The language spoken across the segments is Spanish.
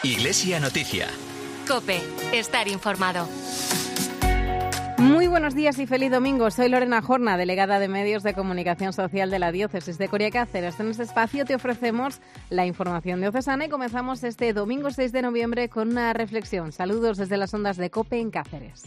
Iglesia Noticia. COPE. Estar informado. Muy buenos días y feliz domingo. Soy Lorena Jorna, delegada de Medios de Comunicación Social de la Diócesis de Coria Cáceres. En este espacio te ofrecemos la información diocesana y comenzamos este domingo 6 de noviembre con una reflexión. Saludos desde las ondas de COPE en Cáceres.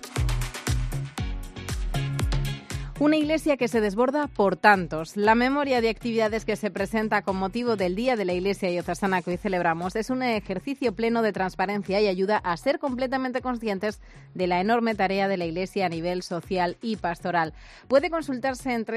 Una iglesia que se desborda por tantos. La memoria de actividades que se presenta con motivo del Día de la Iglesia Diocesana que hoy celebramos es un ejercicio pleno de transparencia y ayuda a ser completamente conscientes de la enorme tarea de la Iglesia a nivel social y pastoral. Puede consultarse en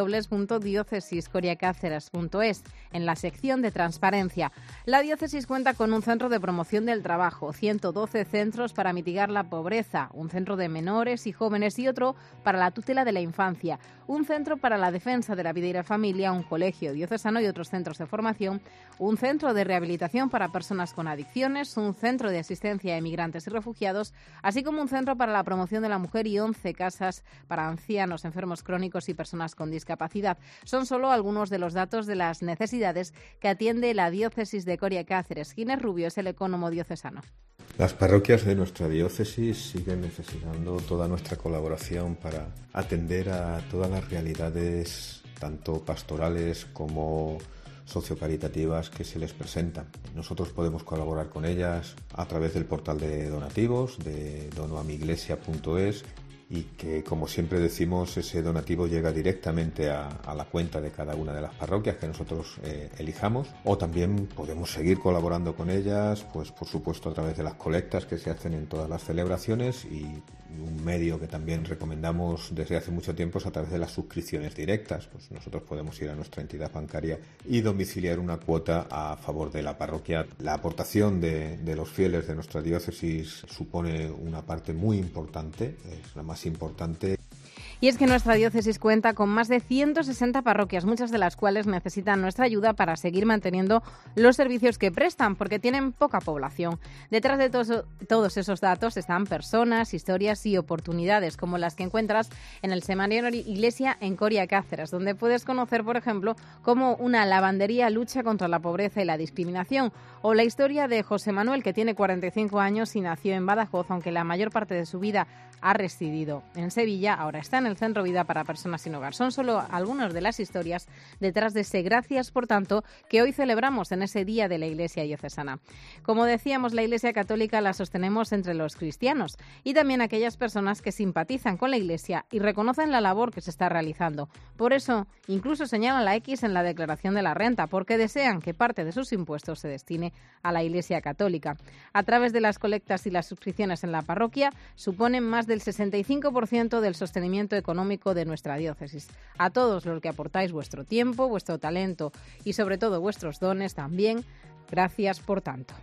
www.diocesiscoriacáceres.es en la sección de transparencia. La diócesis cuenta con un centro de promoción del trabajo, 112 centros para mitigar la pobreza, un centro de menores y jóvenes y otro para la tutela de la infancia, un centro para la defensa de la vida y la familia, un colegio diocesano y otros centros de formación, un centro de rehabilitación para personas con adicciones, un centro de asistencia a emigrantes y refugiados, así como un centro para la promoción de la mujer y 11 casas para ancianos, enfermos crónicos y personas con discapacidad. Son solo algunos de los datos de las necesidades que atiende la diócesis de Coria Cáceres. Ginés Rubio es el ecónomo diocesano. Las parroquias de nuestra diócesis siguen necesitando toda nuestra colaboración para atender a todas las realidades, tanto pastorales como sociocaritativas, que se les presentan. Nosotros podemos colaborar con ellas a través del portal de donativos, de donoamiglesia.es, y que, como siempre decimos, ese donativo llega directamente a la cuenta de cada una de las parroquias que nosotros elijamos. O también podemos seguir colaborando con ellas, pues por supuesto a través de las colectas que se hacen en todas las celebraciones, y un medio que también recomendamos desde hace mucho tiempo es a través de las suscripciones directas. Pues nosotros podemos ir a nuestra entidad bancaria y domiciliar una cuota a favor de la parroquia. La aportación de los fieles de nuestra diócesis supone una parte muy importante, es la más importante. Y es que nuestra diócesis cuenta con más de 160 parroquias, muchas de las cuales necesitan nuestra ayuda para seguir manteniendo los servicios que prestan, porque tienen poca población. Detrás de todos esos datos están personas, historias y oportunidades, como las que encuentras en el Semanario Iglesia en Coria Cáceres, donde puedes conocer, por ejemplo, cómo una lavandería lucha contra la pobreza y la discriminación, o la historia de José Manuel, que tiene 45 años y nació en Badajoz, aunque la mayor parte de su vida ha residido en Sevilla. Ahora está en el Centro Vida para Personas Sin Hogar. Son solo algunas de las historias detrás de ese gracias, por tanto, que hoy celebramos en ese Día de la Iglesia Diocesana. Como decíamos, la Iglesia Católica la sostenemos entre los cristianos y también aquellas personas que simpatizan con la Iglesia y reconocen la labor que se está realizando. Por eso, incluso señalan la X en la declaración de la renta, porque desean que parte de sus impuestos se destine a la Iglesia Católica. A través de las colectas y las suscripciones en la parroquia, suponen más del 65% del sostenimiento económico de nuestra diócesis. A todos los que aportáis vuestro tiempo, vuestro talento y sobre todo vuestros dones también, gracias por tanto.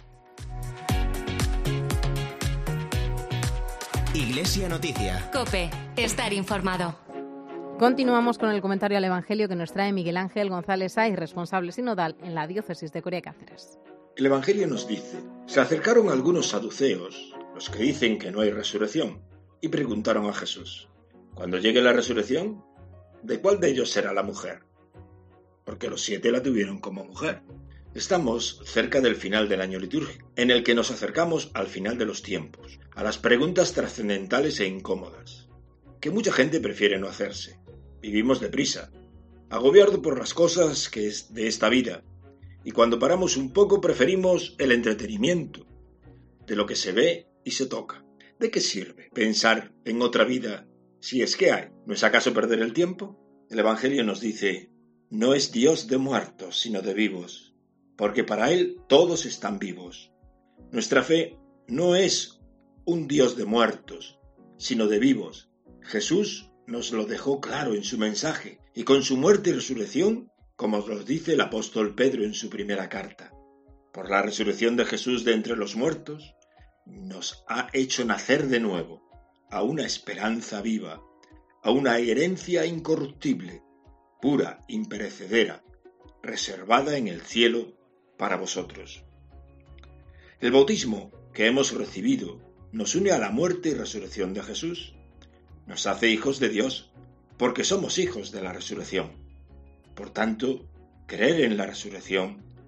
Iglesia Noticia. COPE. Estar informado. Continuamos con el comentario al Evangelio que nos trae Miguel Ángel González Saiz, responsable sinodal en la diócesis de Coria Cáceres. El Evangelio nos dice: se acercaron algunos saduceos, los que dicen que no hay resurrección, y preguntaron a Jesús: cuando llegue la resurrección, ¿de cuál de ellos será la mujer? Porque los 7 la tuvieron como mujer. Estamos cerca del final del año litúrgico, en el que nos acercamos al final de los tiempos, a las preguntas trascendentales e incómodas, que mucha gente prefiere no hacerse. Vivimos deprisa, agobiados por las cosas que es de esta vida, y cuando paramos un poco preferimos el entretenimiento, de lo que se ve y se toca. ¿De qué sirve pensar en otra vida si es que hay? ¿No es acaso perder el tiempo? El Evangelio nos dice: no es Dios de muertos, sino de vivos, porque para Él todos están vivos. Nuestra fe no es un Dios de muertos, sino de vivos. Jesús nos lo dejó claro en su mensaje, y con su muerte y resurrección, como nos dice el apóstol Pedro en su primera carta. Por la resurrección de Jesús de entre los muertos, nos ha hecho nacer de nuevo, a una esperanza viva, a una herencia incorruptible, pura, imperecedera, reservada en el cielo para vosotros. El bautismo que hemos recibido nos une a la muerte y resurrección de Jesús. Nos hace hijos de Dios, porque somos hijos de la resurrección. Por tanto, creer en la resurrección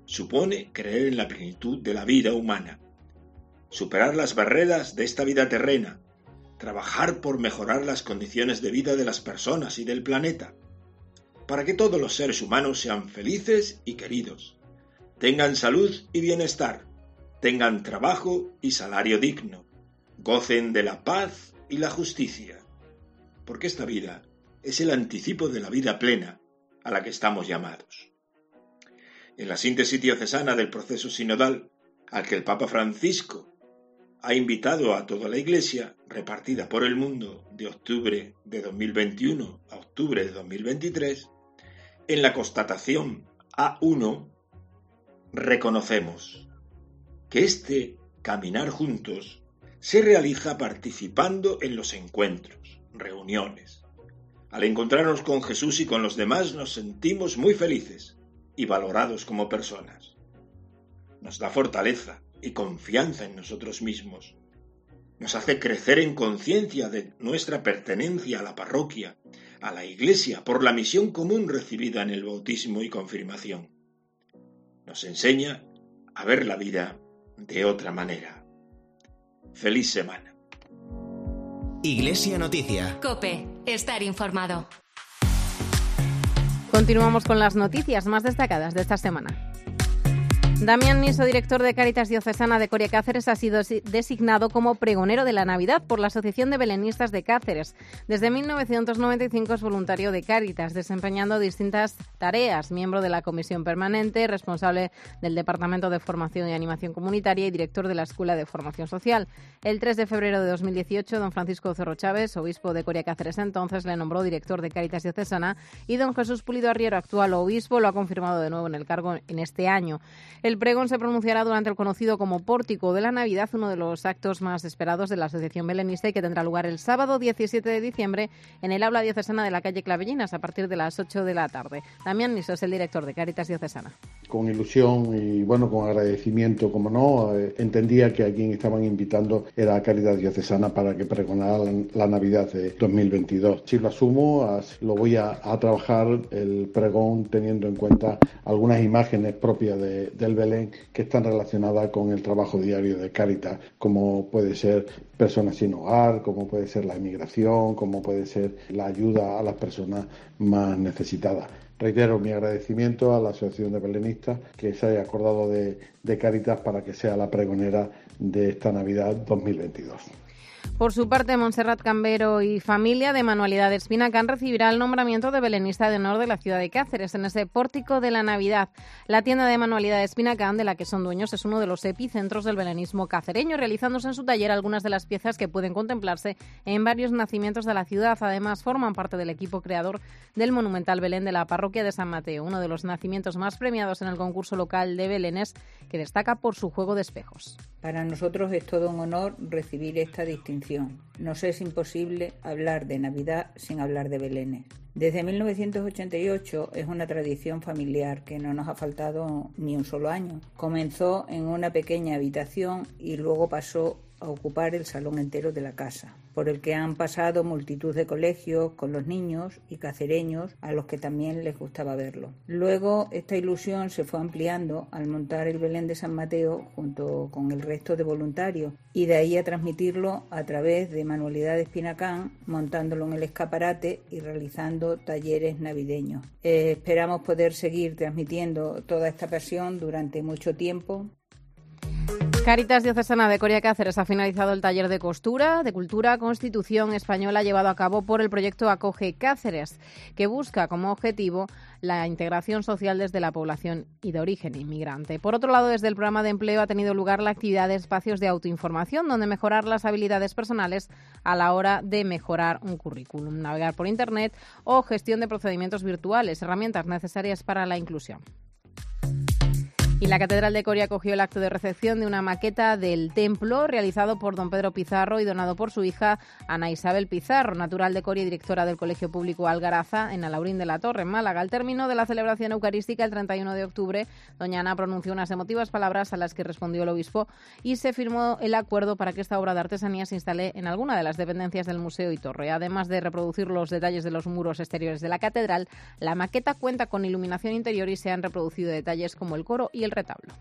supone creer en la plenitud de la vida humana, superar las barreras de esta vida terrena, trabajar por mejorar las condiciones de vida de las personas y del planeta, para que todos los seres humanos sean felices y queridos, tengan salud y bienestar, tengan trabajo y salario digno, gocen de la paz y la justicia, porque esta vida es el anticipo de la vida plena a la que estamos llamados. En la síntesis diocesana del proceso sinodal, al que el Papa Francisco ha invitado a toda la Iglesia, repartida por el mundo de octubre de 2021 a octubre de 2023, en la constatación A1 reconocemos que este caminar juntos se realiza participando en los encuentros, reuniones. Al encontrarnos con Jesús y con los demás nos sentimos muy felices y valorados como personas. Nos da fortaleza y confianza en nosotros mismos. Nos hace crecer en conciencia de nuestra pertenencia a la parroquia, a la Iglesia, por la misión común recibida en el bautismo y confirmación. Nos enseña a ver la vida de otra manera. ¡Feliz semana! Iglesia Noticia. COPE. Estar informado. Continuamos con las noticias más destacadas de esta semana. Damián Niso, director de Cáritas Diocesana de Coria Cáceres, ha sido designado como pregonero de la Navidad por la Asociación de Belenistas de Cáceres. Desde 1995 es voluntario de Cáritas, desempeñando distintas tareas, miembro de la Comisión Permanente, responsable del Departamento de Formación y Animación Comunitaria y director de la Escuela de Formación Social. El 3 de febrero de 2018, don Francisco Cerro Chávez, obispo de Coria Cáceres entonces, le nombró director de Cáritas Diocesana y don Jesús Pulido Arriero, actual obispo, lo ha confirmado de nuevo en el cargo en este año. El pregón se pronunciará durante el conocido como Pórtico de la Navidad, uno de los actos más esperados de la Asociación Belenista y que tendrá lugar el sábado 17 de diciembre en el aula diocesana de la calle Clavellinas a partir de las 8 de la tarde. Damián Niso es el director de Cáritas Diocesana. Con ilusión y con agradecimiento, como no, entendía que a quien estaban invitando era a Cáritas Diocesana para que pregonara la Navidad de 2022. Si lo asumo, lo voy a trabajar el pregón teniendo en cuenta algunas imágenes propias del Belén que están relacionadas con el trabajo diario de Cáritas, como puede ser personas sin hogar, como puede ser la inmigración, como puede ser la ayuda a las personas más necesitadas. Reitero mi agradecimiento a la Asociación de Belenistas que se haya acordado de Cáritas para que sea la pregonera de esta Navidad 2022. Por su parte, Montserrat Cambero y familia de Manualidades Pinacán recibirá el nombramiento de belenista de honor de la ciudad de Cáceres en ese Pórtico de la Navidad. La tienda de Manualidades Pinacán, de la que son dueños, es uno de los epicentros del belenismo cacereño, realizándose en su taller algunas de las piezas que pueden contemplarse en varios nacimientos de la ciudad. Además, forman parte del equipo creador del monumental Belén de la parroquia de San Mateo, uno de los nacimientos más premiados en el concurso local de belenes, que destaca por su juego de espejos. Para nosotros es todo un honor recibir esta distinción. Nos es imposible hablar de Navidad sin hablar de belenes. Desde 1988 es una tradición familiar que no nos ha faltado ni un solo año. Comenzó en una pequeña habitación y luego pasó a ocupar el salón entero de la casa, por el que han pasado multitud de colegios con los niños y cacereños a los que también les gustaba verlo. Luego esta ilusión se fue ampliando al montar el Belén de San Mateo junto con el resto de voluntarios y de ahí a transmitirlo a través de Manualidades Pinacán, montándolo en el escaparate y realizando talleres navideños. Esperamos poder seguir transmitiendo toda esta pasión durante mucho tiempo. Cáritas Diocesana de Coria Cáceres ha finalizado el taller de costura de Cultura Constitución Española llevado a cabo por el proyecto Acoge Cáceres, que busca como objetivo la integración social desde la población y de origen inmigrante. Por otro lado, desde el programa de empleo ha tenido lugar la actividad de espacios de autoinformación, donde mejorar las habilidades personales a la hora de mejorar un currículum, navegar por Internet o gestión de procedimientos virtuales, herramientas necesarias para la inclusión. Y la Catedral de Coria acogió el acto de recepción de una maqueta del templo realizado por don Pedro Pizarro y donado por su hija Ana Isabel Pizarro, natural de Coria y directora del Colegio Público Algaraza en Alaurín de la Torre, en Málaga. Al término de la celebración eucarística el 31 de octubre, doña Ana pronunció unas emotivas palabras a las que respondió el obispo y se firmó el acuerdo para que esta obra de artesanía se instale en alguna de las dependencias del Museo y Torre. Además de reproducir los detalles de los muros exteriores de la catedral, la maqueta cuenta con iluminación interior y se han reproducido detalles como el coro y el el retablo.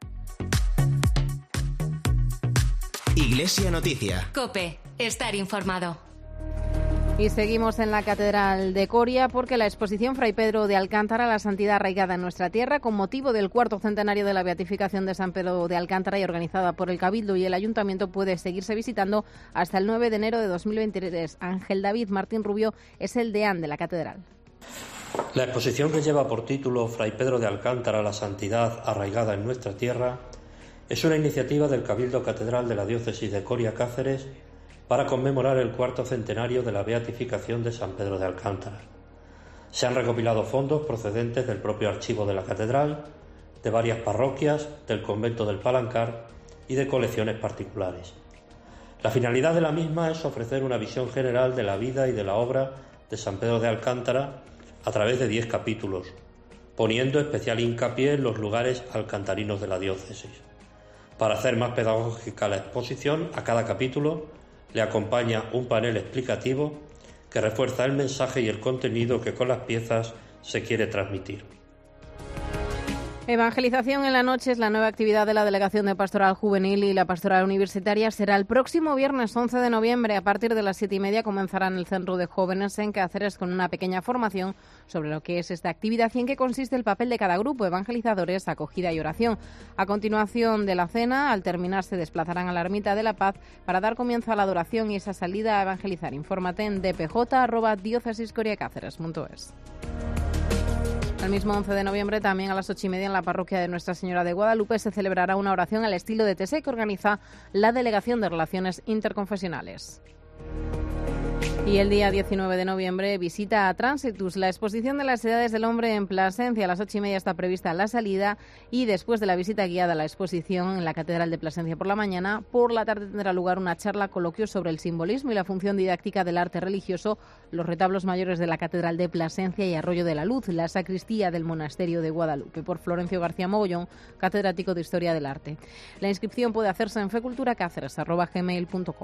Iglesia Noticia. COPE. Estar informado. Y seguimos en la Catedral de Coria porque la exposición Fray Pedro de Alcántara, la santidad arraigada en nuestra tierra, con motivo del 4º centenario de la beatificación de San Pedro de Alcántara y organizada por el Cabildo y el Ayuntamiento, puede seguirse visitando hasta el 9 de enero de 2023. Ángel David Martín Rubio es el deán de la Catedral. La exposición, que lleva por título Fray Pedro de Alcántara, la santidad arraigada en nuestra tierra, es una iniciativa del Cabildo Catedral de la Diócesis de Coria Cáceres para conmemorar el 4º centenario de la beatificación de San Pedro de Alcántara. Se han recopilado fondos procedentes del propio archivo de la catedral, de varias parroquias, del convento del Palancar y de colecciones particulares. La finalidad de la misma es ofrecer una visión general de la vida y de la obra de San Pedro de Alcántara a través de 10 capítulos, poniendo especial hincapié en los lugares alcantarinos de la diócesis. Para hacer más pedagógica la exposición, a cada capítulo le acompaña un panel explicativo que refuerza el mensaje y el contenido que con las piezas se quiere transmitir. Evangelización en la noche es la nueva actividad de la Delegación de Pastoral Juvenil y la Pastoral Universitaria. Será el próximo viernes 11 de noviembre. A partir de las 7:30 comenzará en el Centro de Jóvenes en Cáceres con una pequeña formación sobre lo que es esta actividad y en qué consiste el papel de cada grupo: evangelizadores, acogida y oración. A continuación de la cena, al terminar, se desplazarán a la Ermita de la Paz para dar comienzo a la adoración y esa salida a evangelizar. Infórmate en dpj@diocesiscoriacáceres.es. El mismo 11 de noviembre, también a las 8:30, en la parroquia de Nuestra Señora de Guadalupe, se celebrará una oración al estilo de TSE que organiza la Delegación de Relaciones Interconfesionales. Y el día 19 de noviembre, visita a Transitus, la exposición de las edades del hombre en Plasencia. A las 8:30 está prevista la salida y después de la visita guiada a la exposición en la Catedral de Plasencia por la mañana, por la tarde tendrá lugar una charla coloquio sobre el simbolismo y la función didáctica del arte religioso, los retablos mayores de la Catedral de Plasencia y Arroyo de la Luz, la sacristía del Monasterio de Guadalupe, por Florencio García Mogollón, catedrático de Historia del Arte. La inscripción puede hacerse en feculturacáceres@gmail.com.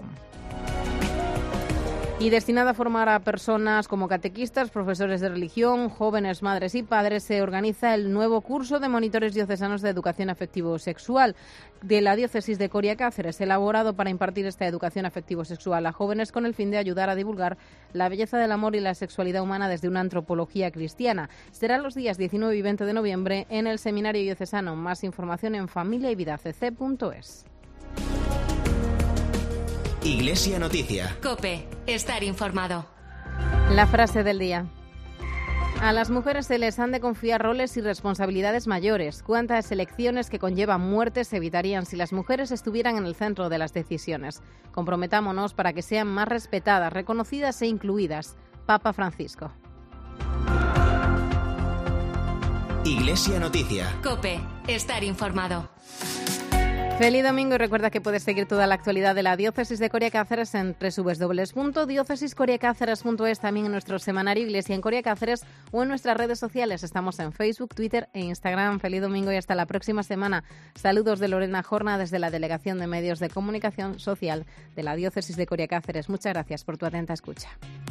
Y destinada a formar a personas como catequistas, profesores de religión, jóvenes, madres y padres, se organiza el nuevo curso de monitores diocesanos de educación afectivo-sexual de la diócesis de Coria Cáceres, elaborado para impartir esta educación afectivo-sexual a jóvenes con el fin de ayudar a divulgar la belleza del amor y la sexualidad humana desde una antropología cristiana. Será los días 19 y 20 de noviembre en el Seminario Diocesano. Más información en familiavyvidacc.es. Iglesia Noticia. COPE. Estar informado. La frase del día. A las mujeres se les han de confiar roles y responsabilidades mayores. ¿Cuántas elecciones que conllevan muertes se evitarían si las mujeres estuvieran en el centro de las decisiones? Comprometámonos para que sean más respetadas, reconocidas e incluidas. Papa Francisco. Iglesia Noticia. COPE. Estar informado. Feliz domingo y recuerda que puedes seguir toda la actualidad de la Diócesis de Coria Cáceres en www.diocesiscoriacáceres.es, también en nuestro semanario Iglesia en Coria Cáceres o en nuestras redes sociales. Estamos en Facebook, Twitter e Instagram. Feliz domingo y hasta la próxima semana. Saludos de Lorena Jorna desde la Delegación de Medios de Comunicación Social de la Diócesis de Coria Cáceres. Muchas gracias por tu atenta escucha.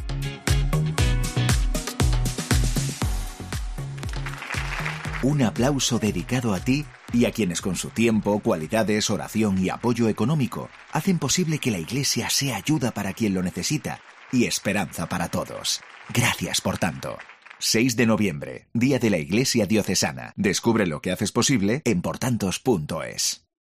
Un aplauso dedicado a ti y a quienes con su tiempo, cualidades, oración y apoyo económico hacen posible que la Iglesia sea ayuda para quien lo necesita y esperanza para todos. Gracias por tanto. 6 de noviembre, Día de la Iglesia Diocesana. Descubre lo que haces posible en portantos.es.